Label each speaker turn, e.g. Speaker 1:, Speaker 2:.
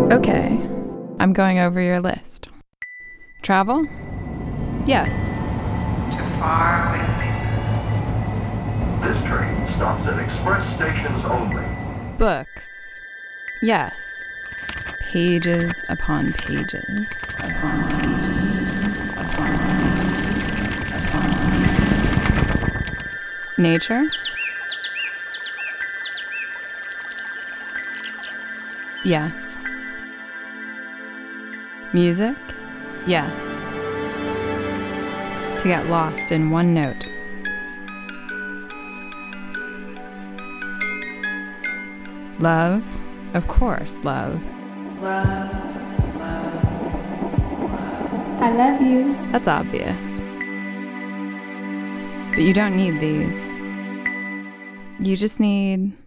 Speaker 1: Okay, I'm going over your list. Travel? Yes. To faraway places.
Speaker 2: This train stops at express stations only.
Speaker 1: Books? Yes. Pages upon pages upon pages upon pages upon pages. Nature? Yes. Music? Yes. To get lost in one note. Love? Of course, love. Love.
Speaker 3: I love you.
Speaker 1: That's obvious. But you don't need these. You just need